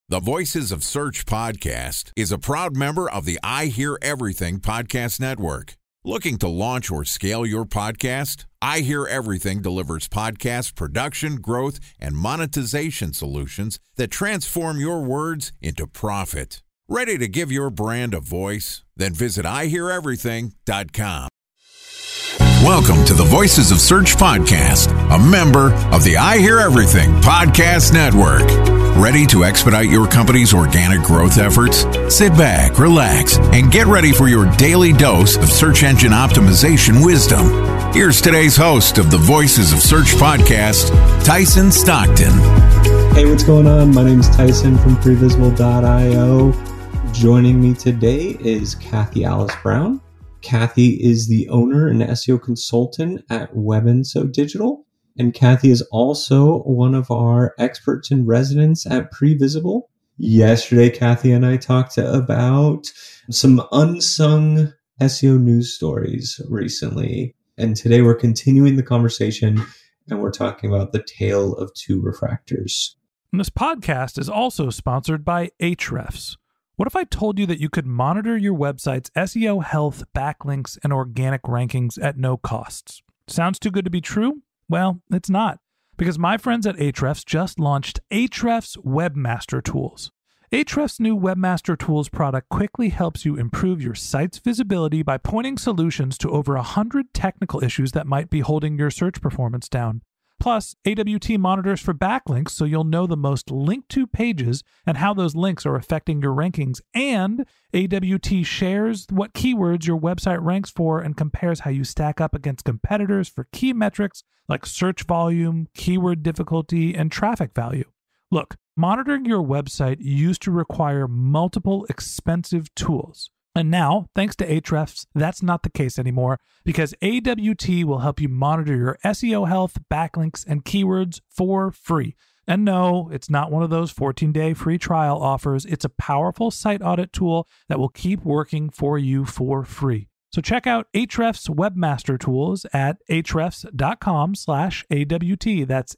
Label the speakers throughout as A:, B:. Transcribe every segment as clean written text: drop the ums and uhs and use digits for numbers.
A: The Voices of Search podcast is a proud member of the I Hear Everything podcast network. Looking to launch or scale your podcast? I Hear Everything delivers podcast production, growth, and monetization solutions that transform your words into profit. Ready to give your brand a voice? Then visit iheareverything.com. Welcome to the Voices of Search podcast, a member of the I Hear Everything podcast network. Ready to expedite your company's organic growth efforts? Sit back, relax, and get ready for your daily dose of search engine optimization wisdom. Here's today's host of the Voices of Search podcast, Tyson Stockton.
B: Hey, what's going on? My name is Tyson from Previsible.io. Joining me today is Kathy Alice Brown. Kathy is the owner and SEO consultant at Web & So Digital. And Kathy is also one of our experts in residence at Previsible. Yesterday, Kathy and I talked about some unsung SEO news stories recently. And today we're continuing the conversation and we're talking about the tale of two refractors.
C: And this podcast is also sponsored by Ahrefs. What if I told you that you could monitor your website's SEO health, backlinks, and organic rankings at no costs? Sounds too good to be true? Well, it's not, because my friends at Ahrefs just launched Ahrefs Webmaster Tools. Ahrefs' new Webmaster Tools product quickly helps you improve your site's visibility by pointing solutions to over 100 technical issues that might be holding your search performance down. Plus, AWT monitors for backlinks so you'll know the most linked to pages and how those links are affecting your rankings. And AWT shares what keywords your website ranks for and compares how you stack up against competitors for key metrics like search volume, keyword difficulty, and traffic value. Look, monitoring your website used to require multiple expensive tools. And now, thanks to Ahrefs, that's not the case anymore because AWT will help you monitor your SEO health, backlinks, and keywords for free. And no, it's not one of those 14-day free trial offers. It's a powerful site audit tool that will keep working for you for free. So check out Ahrefs Webmaster Tools at ahrefs.com/AWT. That's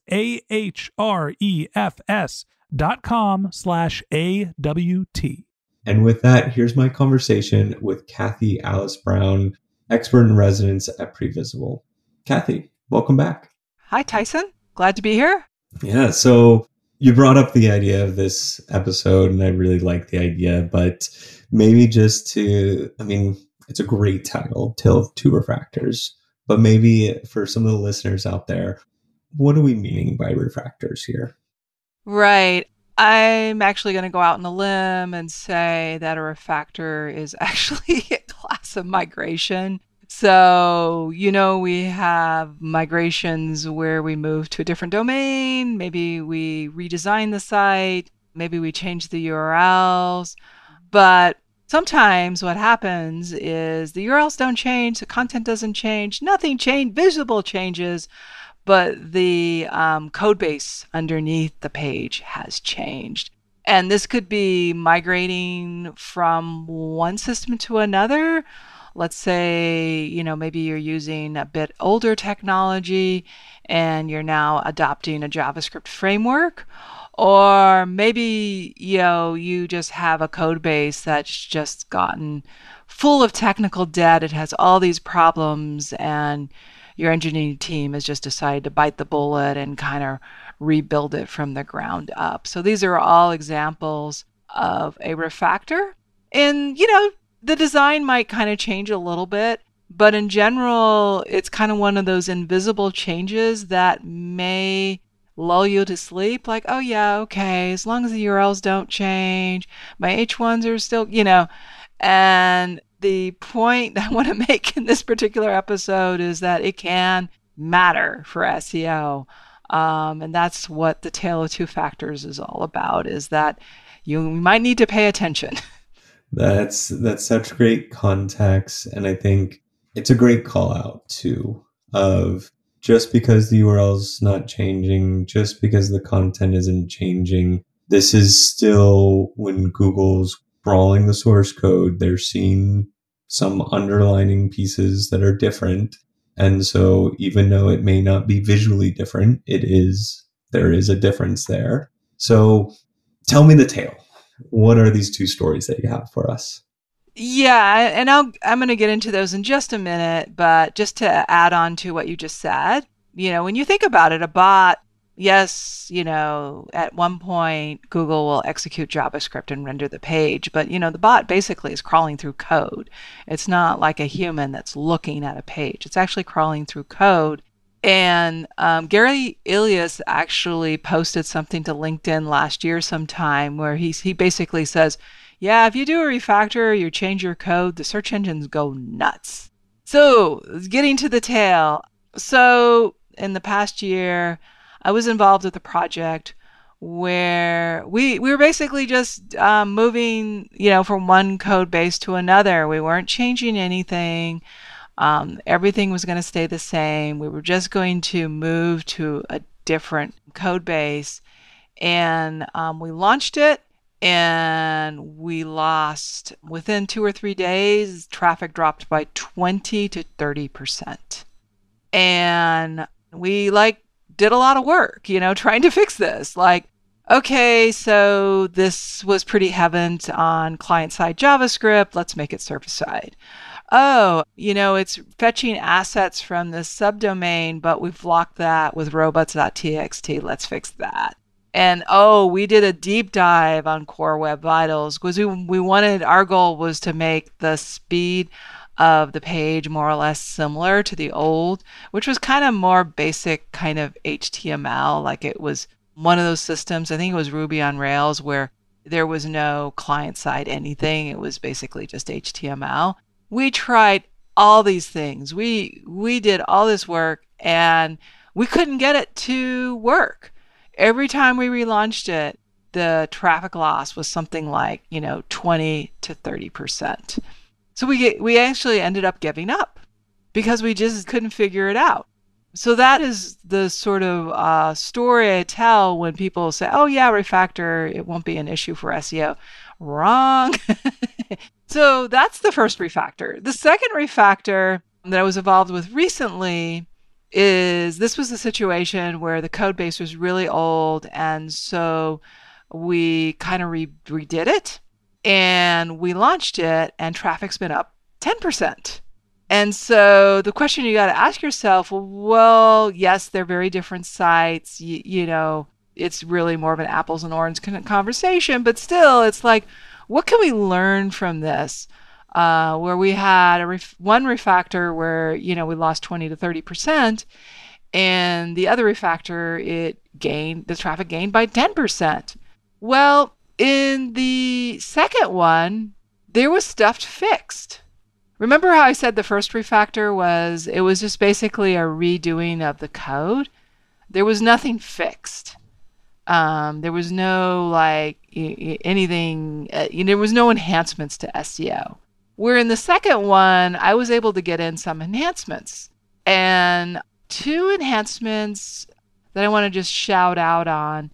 C: ahrefs.com/AWT.
B: And with that, here's my conversation with Kathy Alice Brown, expert in residence at Previsible. Kathy, welcome back.
D: Hi, Tyson. Glad to be here.
B: Yeah, so you brought up the idea of this episode, and I really like the idea, but maybe it's a great title, Tale of Two Refractors, but maybe for some of the listeners out there, what are we meaning by refractors here?
D: Right. I'm actually going to go out on a limb and say that a refractor is actually a class of migration. So, we have migrations where we move to a different domain. Maybe we redesign the site. Maybe we change the URLs. But sometimes what happens is the URLs don't change, the content doesn't change, nothing changed, visible changes, but the code base underneath the page has changed. And this could be migrating from one system to another. Let's say, maybe you're using a bit older technology and you're now adopting a JavaScript framework. Or maybe, you just have a code base that's just gotten full of technical debt. It has all these problems and your engineering team has just decided to bite the bullet and kind of rebuild it from the ground up. So these are all examples of a refactor. And, the design might kind of change a little bit, but in general, it's kind of one of those invisible changes that may lull you to sleep. Like, oh yeah, okay, as long as the URLs don't change, my H1s are still, and the point I want to make in this particular episode is that it can matter for SEO. And that's what the tale of two factors is all about, is that you might need to pay attention.
B: That's such great context. And I think it's a great call out too, of just because the URL is not changing, just because the content isn't changing, this is still when Google's crawling the source code, they're seeing some underlining pieces that are different. And so even though it may not be visually different, there is a difference there. So tell me the tale. What are these two stories that you have for us?
D: Yeah, and I'm going to get into those in just a minute, but just to add on to what you just said, when you think about it, a bot, yes, at one point Google will execute JavaScript and render the page, but the bot basically is crawling through code. It's not like a human that's looking at a page. It's actually crawling through code. And Gary Illyes actually posted something to LinkedIn last year sometime where he basically says, yeah, if you do a refactor, you change your code, the search engines go nuts. So getting to the tale. So in the past year, I was involved with a project where we were basically just moving, from one code base to another. We weren't changing anything. Everything was going to stay the same. We were just going to move to a different code base. And we launched it. And we lost, within 2 or 3 days, traffic dropped by 20 to 30%. And we did a lot of work, trying to fix this. Okay, so this was pretty heavy on client-side JavaScript. Let's make it server-side. Oh, it's fetching assets from this subdomain, but we've locked that with robots.txt. Let's fix that. And we did a deep dive on Core Web Vitals because our goal was to make the speed of the page more or less similar to the old, which was kind of more basic kind of HTML. Like it was one of those systems, I think it was Ruby on Rails, where there was no client side anything. It was basically just HTML. We tried all these things. We did all this work and we couldn't get it to work. Every time we relaunched it, the traffic loss was something like, 20 to 30%. So we actually ended up giving up because we just couldn't figure it out. So that is the sort of story I tell when people say, oh yeah, refactor, it won't be an issue for SEO. Wrong. So that's the first refactor. The second refactor that I was involved with recently this was a situation where the code base was really old, and so we kind of redid it, and we launched it, and traffic's been up 10%. And so the question you got to ask yourself, well, yes, they're very different sites. It's really more of an apples and oranges conversation, but still, it's like, what can we learn from this? Where we had one refactor where, we lost 20 to 30%, and the other refactor, the traffic gained by 10%. Well, in the second one, there was stuff fixed. Remember how I said the first refactor it was just basically a redoing of the code? There was nothing fixed. There was no anything, there was no enhancements to SEO. Where in the second one, I was able to get in some enhancements. And 2 enhancements that I want to just shout out on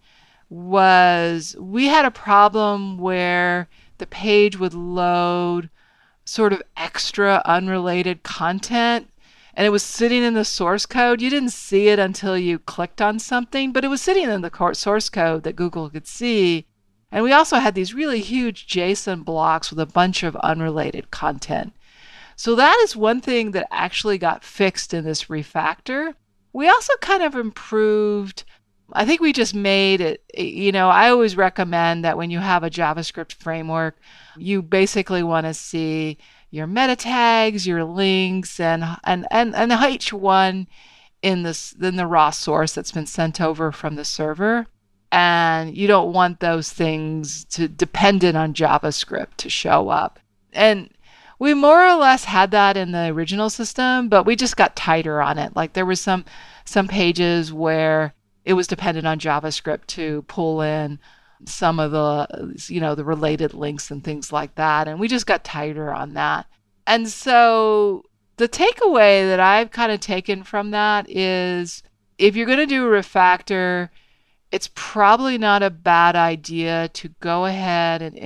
D: was we had a problem where the page would load sort of extra unrelated content, and it was sitting in the source code. You didn't see it until you clicked on something, but it was sitting in the source code that Google could see. And we also had these really huge JSON blocks with a bunch of unrelated content. So that is one thing that actually got fixed in this refactor. We also kind of improved, I think we just made it, I always recommend that when you have a JavaScript framework, you basically want to see your meta tags, your links, and each one in the raw source that's been sent over from the server. And you don't want those things dependent on JavaScript to show up. And we more or less had that in the original system, but we just got tighter on it. Like there was some pages where it was dependent on JavaScript to pull in some of the, the related links and things like that. And we just got tighter on that. And so the takeaway that I've kind of taken from that is if you're going to do a refactor, it's probably not a bad idea to go ahead and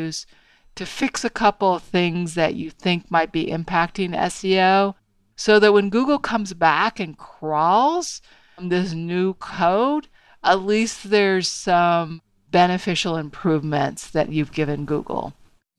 D: to fix a couple of things that you think might be impacting SEO so that when Google comes back and crawls this new code, at least there's some beneficial improvements that you've given Google?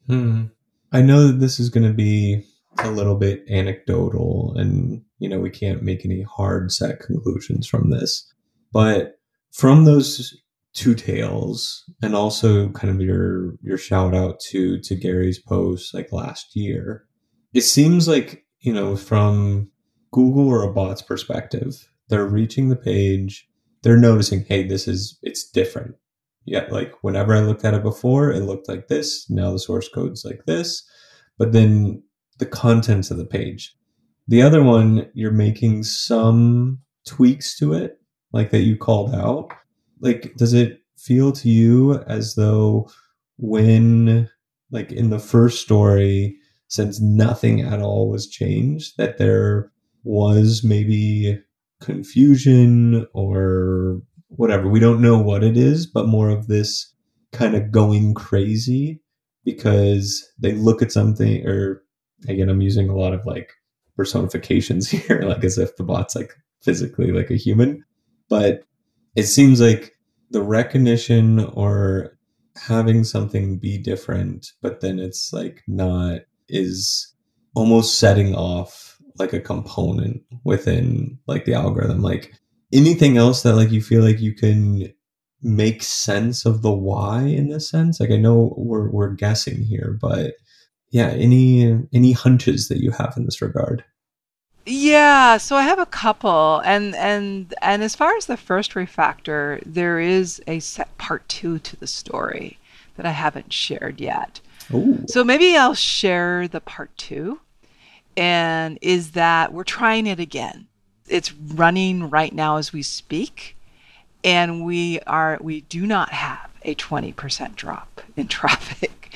B: I know that this is going to be a little bit anecdotal and, we can't make any hard set conclusions from this. But from those two tales and also kind of your shout out to Gary's post like last year, it seems like, from Google or a bot's perspective, they're reaching the page, they're noticing, hey, it's different. Yeah, like whenever I looked at it before, it looked like this. Now the source code's like this. But then the contents of the page. The other one, you're making some tweaks to it, like that you called out. Like, does it feel to you as though when, like in the first story, since nothing at all was changed, that there was maybe confusion or whatever, we don't know what it is, but more of this kind of going crazy because they look at something, or again, I'm using a lot of like personifications here, like as if the bot's like physically like a human, but it seems like the recognition or having something be different, but then it's like not, is almost setting off like a component within like the algorithm. Like, anything else that like you feel like you can make sense of the why in this sense? Like, I know we're guessing here, but yeah, any hunches that you have in this regard?
D: Yeah, so I have a couple, and as far as the first refactor, there is a set part 2 to the story that I haven't shared yet.
B: Ooh.
D: So maybe I'll share the part 2, and is that we're trying it again. It's running right now as we speak, and we do not have a 20% drop in traffic.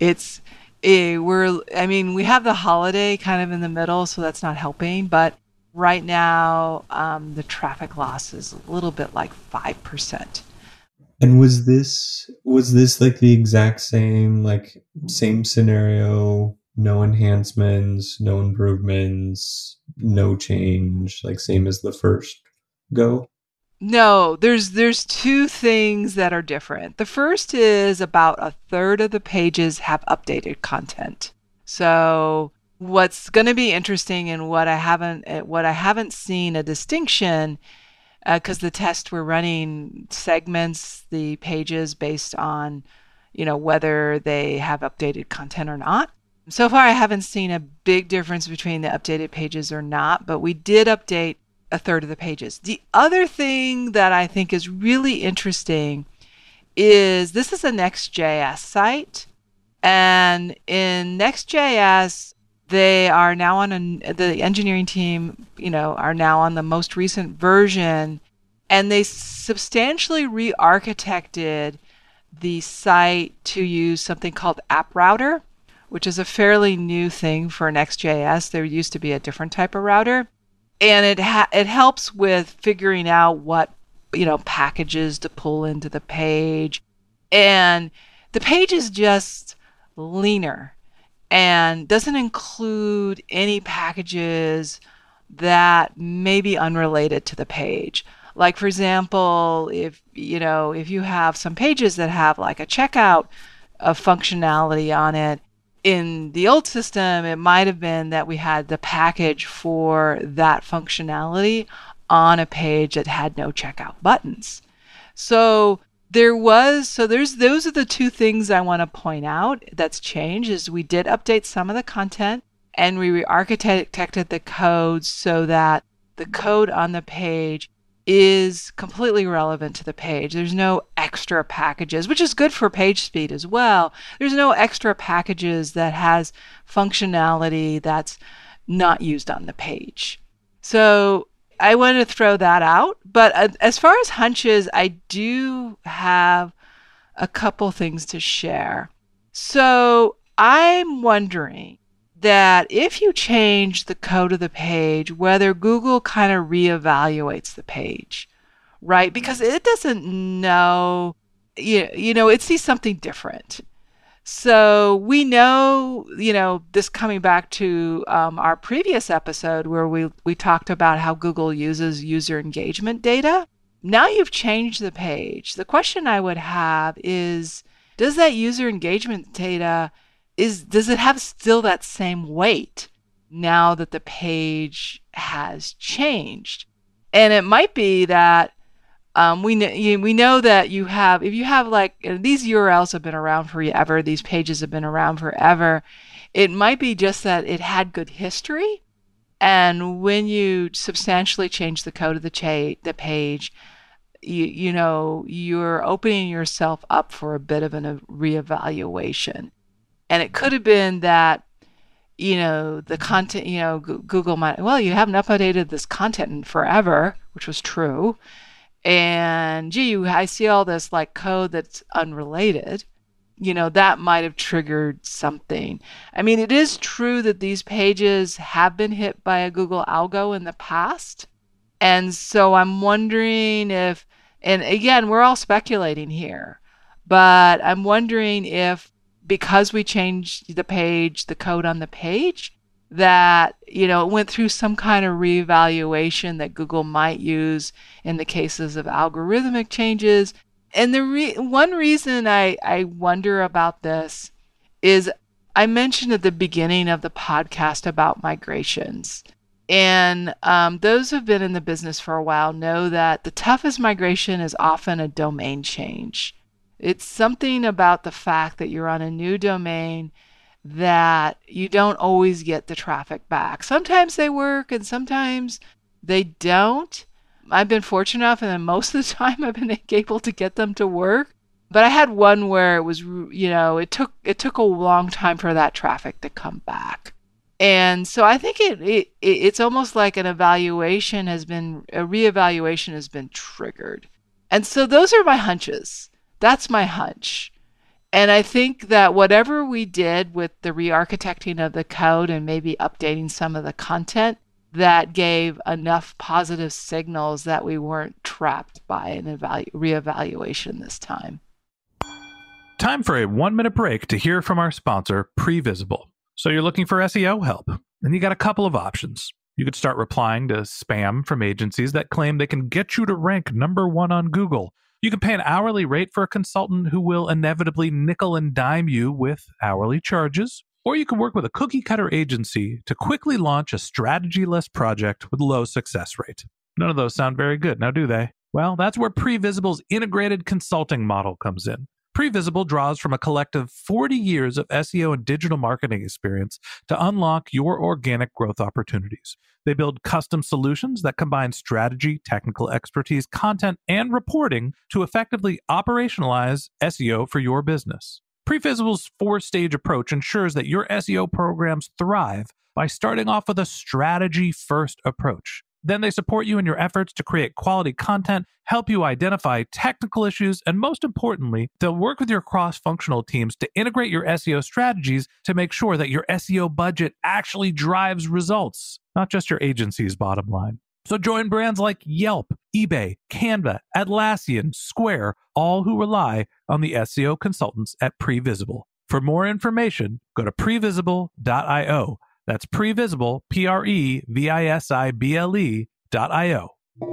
D: We have the holiday kind of in the middle, so that's not helping, but right now the traffic loss is a little bit like 5%.
B: And was this like the exact same scenario? No enhancements, no improvements, no change, like same as the first go?
D: No, there's two things that are different. The first is about a third of the pages have updated content. So what's going to be interesting and what I haven't seen a distinction, because the test we're running segments the pages based on, whether they have updated content or not. So far, I haven't seen a big difference between the updated pages or not, but we did update a third of the pages. The other thing that I think is really interesting is this is a Next.js site, and in Next.js, they are now the engineering team, are now on the most recent version, and they substantially re-architected the site to use something called App Router, which is a fairly new thing for Next.js. There used to be a different type of router. And it helps with figuring out what, packages to pull into the page. And the page is just leaner and doesn't include any packages that may be unrelated to the page. Like, for example, if you have some pages that have like a checkout of functionality on it, in the old system, it might have been that we had the package for that functionality on a page that had no checkout buttons. So those are the two things I want to point out that's changed. Is we did update some of the content, and we re-architected the code so that the code on the page is completely relevant to the page. There's no extra packages, which is good for page speed as well. There's no extra packages that has functionality that's not used on the page. So I wanted to throw that out. But as far as hunches, I do have a couple things to share. So I'm wondering that if you change the code of the page, whether Google kind of reevaluates the page, right? Because it doesn't know, it sees something different. So we know, this coming back to our previous episode where we talked about how Google uses user engagement data. now you've changed the page. The question I would have is, does that user engagement data, does it have still that same weight now that the page has changed? And it might be that we know that if you have like, these URLs have been around forever, these pages have been around forever. It might be just that it had good history. And when you substantially change the code of the page, you're opening yourself up for a bit of a reevaluation. And it could have been that, the content, Google might, well, you haven't updated this content in forever, which was true. And I see all this like code that's unrelated. That might have triggered something. I mean, it is true that these pages have been hit by a Google algo in the past. And so I'm wondering if, and again, we're all speculating here, but I'm wondering if because we changed the code on the page, that, it went through some kind of reevaluation that Google might use in the cases of algorithmic changes. And one reason I wonder about this is I mentioned at the beginning of the podcast about migrations. And those who've been in the business for a while know that the toughest migration is often a domain change. It's something about the fact that you're on a new domain that you don't always get the traffic back. Sometimes they work and sometimes they don't. I've been fortunate enough, and then most of the time I've been able to get them to work. But I had one where it was, it took a long time for that traffic to come back. And so I think it's almost like a reevaluation has been triggered. And so those are my hunches. That's my hunch. And I think that whatever we did with the re-architecting of the code and maybe updating some of the content, that gave enough positive signals that we weren't trapped by an reevaluation this time.
C: Time for a 1-minute break to hear from our sponsor, Previsible. So you're looking for SEO help, and you got a couple of options. You could start replying to spam from agencies that claim they can get you to rank #1 on Google. You can pay an hourly rate for a consultant who will inevitably nickel and dime you with hourly charges. Or you can work with a cookie-cutter agency to quickly launch a strategy-less project with low success rate. None of those sound very good, now do they? Well, that's where Previsible's integrated consulting model comes in. Previsible draws from a collective 40 years of SEO and digital marketing experience to unlock your organic growth opportunities. They build custom solutions that combine strategy, technical expertise, content, and reporting to effectively operationalize SEO for your business. Previsible's 4-stage approach ensures that your SEO programs thrive by starting off with a strategy-first approach. Then they support you in your efforts to create quality content, help you identify technical issues, and most importantly, they'll work with your cross-functional teams to integrate your SEO strategies to make sure that your SEO budget actually drives results, not just your agency's bottom line. So join brands like Yelp, eBay, Canva, Atlassian, Square, all who rely on the SEO consultants at Previsible. For more information, go to previsible.io. That's Previsible, Previsible.io.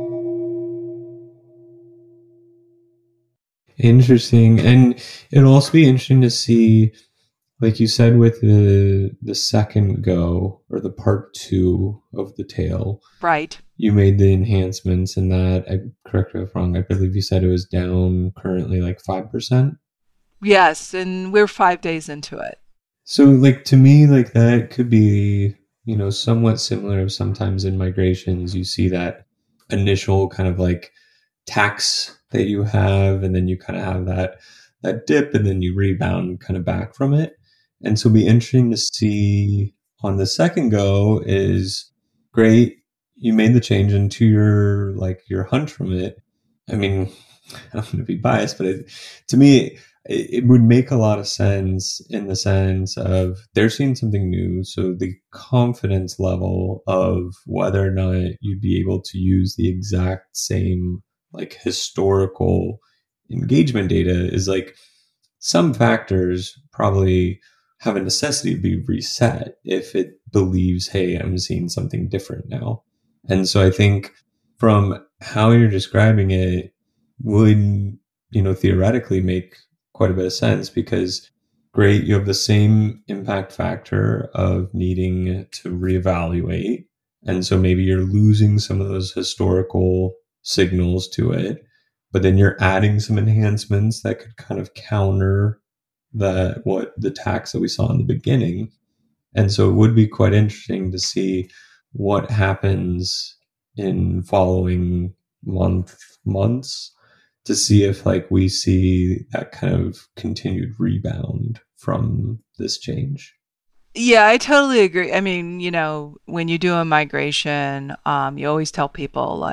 B: Interesting. And it'll also be interesting to see, like you said, with the second go, or the part 2 of the tail.
D: Right.
B: You made the enhancements in that. Correct me if I'm wrong, I believe you said it was down currently like 5%?
D: Yes, and we're 5 days into it.
B: So, like, to me, like, that could be, somewhat similar. Sometimes in migrations, you see that initial kind of like tax that you have, and then you kind of have that dip, and then you rebound kind of back from it. And so it'll be interesting to see on the second go is, great, you made the change into your hunch from it. I mean, I'm going to be biased, but to me, it would make a lot of sense in the sense of they're seeing something new. So the confidence level of whether or not you'd be able to use the exact same like historical engagement data is like some factors probably have a necessity to be reset if it believes, hey, I'm seeing something different now. And so I think from how you're describing it would, theoretically make quite a bit of sense, because great, you have the same impact factor of needing to reevaluate. And so maybe you're losing some of those historical signals to it, but then you're adding some enhancements that could kind of counter what the tax that we saw in the beginning. And so it would be quite interesting to see what happens in following months to see if we see that kind of continued rebound from this change.
D: Yeah, I totally agree. I mean, when you do a migration, you always tell people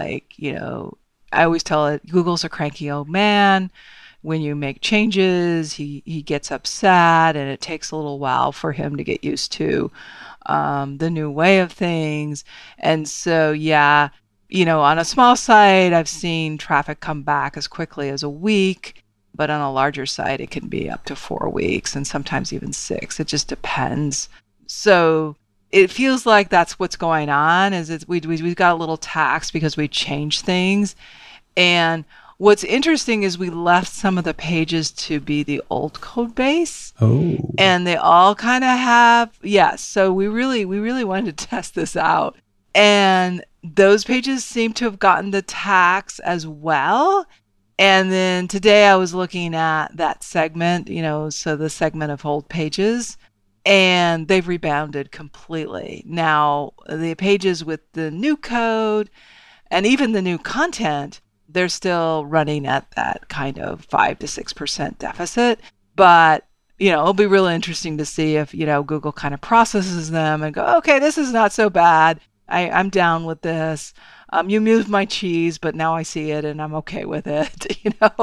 D: I always tell it, Google's a cranky old man. When you make changes, he gets upset, and it takes a little while for him to get used to the new way of things. And so, yeah, on a small site, I've seen traffic come back as quickly as a week, but on a larger site, it can be up to 4 weeks and sometimes even 6. It just depends. So it feels like that's what's going on. We've got a little tax because we changed things. And what's interesting is we left some of the pages to be the old code base.
B: Oh.
D: And they all kind of have, yes. So we really wanted to test this out. And those pages seem to have gotten the tax as well. And then today I was looking at that segment, so the segment of old pages, and they've rebounded completely. Now, the pages with the new code and even the new content, they're still running at that kind of 5 to 6% deficit. But, it'll be really interesting to see if, Google kind of processes them and go, okay, this is not so bad. I'm down with this. You moved my cheese, but now I see it and I'm okay with it,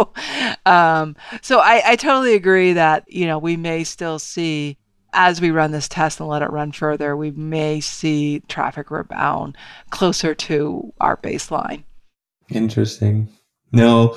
D: So I totally agree that, we may still see, as we run this test and let it run further, we may see traffic rebound closer to our baseline.
B: Interesting. Now,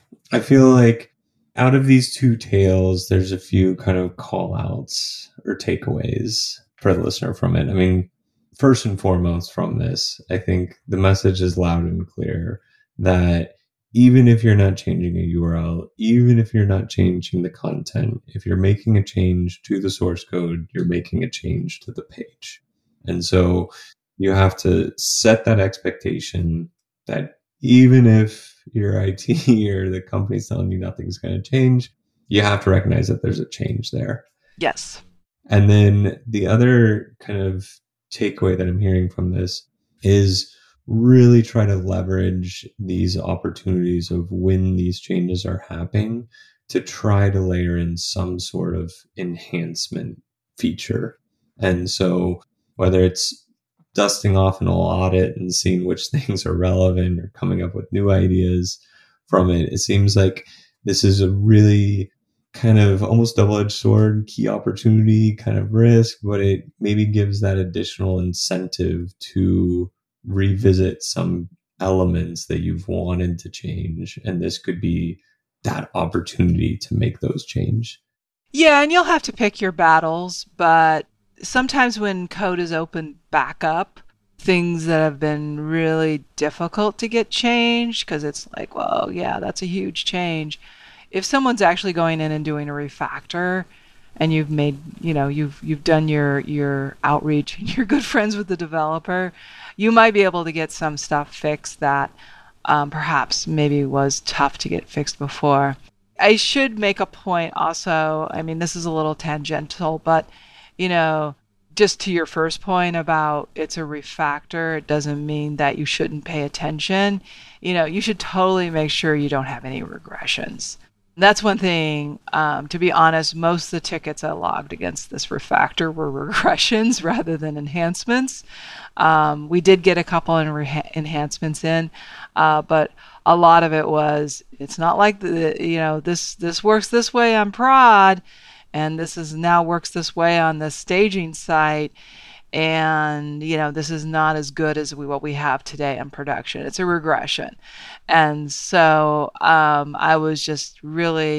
B: I feel like out of these two tales, there's a few kind of call outs or takeaways for the listener from it. I mean, first and foremost from this, I think the message is loud and clear that even if you're not changing a URL, even if you're not changing the content, if you're making a change to the source code, you're making a change to the page. And so you have to set that expectation that even if your IT or the company's telling you nothing's going to change, you have to recognize that there's a change there.
D: Yes.
B: And then the other kind of takeaway that I'm hearing from this is really try to leverage these opportunities of when these changes are happening to try to layer in some sort of enhancement feature. And so whether it's dusting off an old audit and seeing which things are relevant or coming up with new ideas from it, it seems like this is a really kind of almost double-edged sword, key opportunity kind of risk, but it maybe gives that additional incentive to revisit some elements that you've wanted to change. And this could be that opportunity to make those change.
D: Yeah, and you'll have to pick your battles, but sometimes when code is opened back up, things that have been really difficult to get changed, because it's like, well, yeah, that's a huge change. If someone's actually going in and doing a refactor and you've made, you've done your outreach and you're good friends with the developer, you might be able to get some stuff fixed that perhaps maybe was tough to get fixed before. I should make a point also. I mean, this is a little tangential, but, just to your first point about it's a refactor, it doesn't mean that you shouldn't pay attention. You should totally make sure you don't have any regressions. That's one thing. To be honest, most of the tickets I logged against this refactor were regressions rather than enhancements. We did get a couple of enhancements in, but a lot of it was, it's not like this works this way on prod, and this is now works this way on the staging site, and this is not as good as what we have today in production. It's a regression. And so I was just really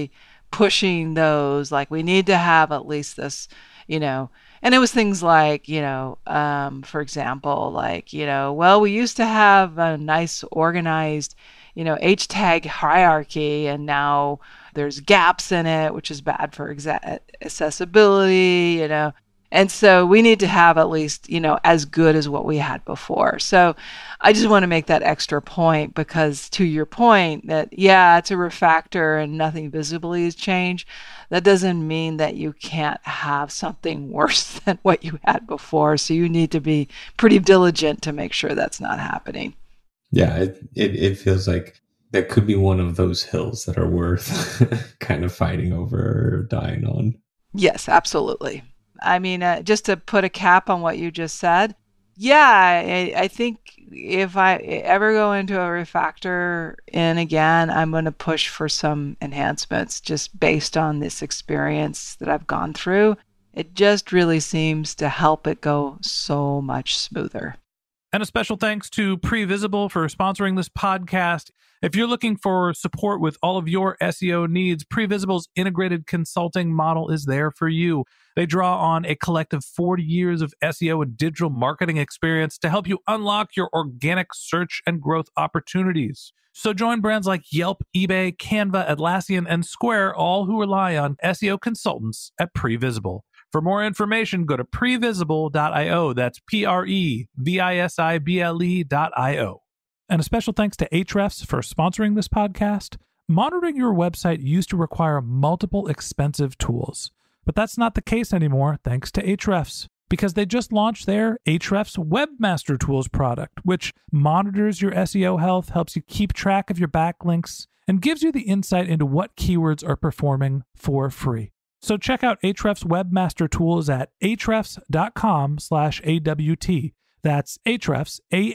D: pushing those, like, we need to have at least this, and it was things like, for example, like, well, we used to have a nice organized, H tag hierarchy, and now there's gaps in it, which is bad for accessibility, And so we need to have at least, as good as what we had before. So I just want to make that extra point, because to your point that, yeah, it's a refactor and nothing visibly has changed. That doesn't mean that you can't have something worse than what you had before. So you need to be pretty diligent to make sure that's not happening.
B: Yeah, it feels like that could be one of those hills that are worth kind of fighting over or dying on.
D: Yes, absolutely. I mean, just to put a cap on what you just said, yeah, I think if I ever go into a refactor in again, I'm going to push for some enhancements just based on this experience that I've gone through. It just really seems to help it go so much smoother.
C: And a special thanks to Previsible for sponsoring this podcast. If you're looking for support with all of your SEO needs, Previsible's integrated consulting model is there for you. They draw on a collective 40 years of SEO and digital marketing experience to help you unlock your organic search and growth opportunities. So join brands like Yelp, eBay, Canva, Atlassian, and Square, all who rely on SEO consultants at Previsible. For more information, go to previsible.io. That's previsible.io. And a special thanks to Ahrefs for sponsoring this podcast. Monitoring your website used to require multiple expensive tools, but that's not the case anymore thanks to Ahrefs, because they just launched their Ahrefs Webmaster Tools product, which monitors your SEO health, helps you keep track of your backlinks, and gives you the insight into what keywords are performing for free. So check out Ahrefs Webmaster Tools at ahrefs.com/AWT. That's Ahrefs,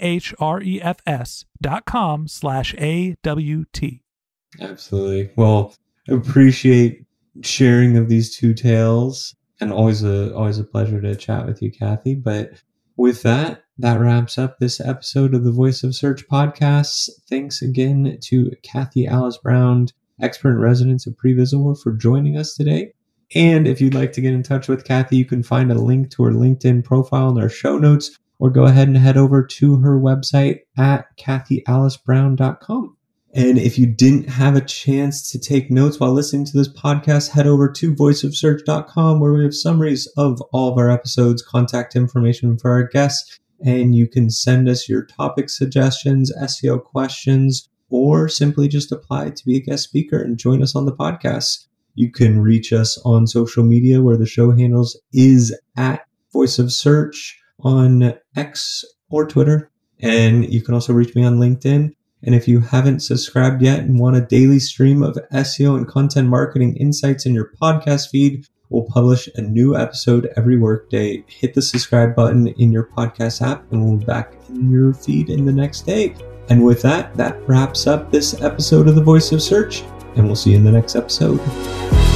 C: ahrefs.com/AWT.
B: Absolutely. Well, appreciate sharing of these two tales, and always a pleasure to chat with you, Kathy. But with that wraps up this episode of the Voice of Search podcast. Thanks again to Kathy Alice Brown, expert in residence at Previsible, for joining us today. And if you'd like to get in touch with Kathy, you can find a link to her LinkedIn profile in our show notes, or go ahead and head over to her website at kathyAliceBrown.com. And if you didn't have a chance to take notes while listening to this podcast, head over to voiceofsearch.com, where we have summaries of all of our episodes, contact information for our guests, and you can send us your topic suggestions, SEO questions, or simply just apply to be a guest speaker and join us on the podcast. You can reach us on social media, where the show handles is at Voice of Search on X or Twitter. And you can also reach me on LinkedIn. And if you haven't subscribed yet and want a daily stream of SEO and content marketing insights in your podcast feed, we'll publish a new episode every workday. Hit the subscribe button in your podcast app, and we'll be back in your feed in the next day. And with that wraps up this episode of The Voice of Search, and we'll see you in the next episode.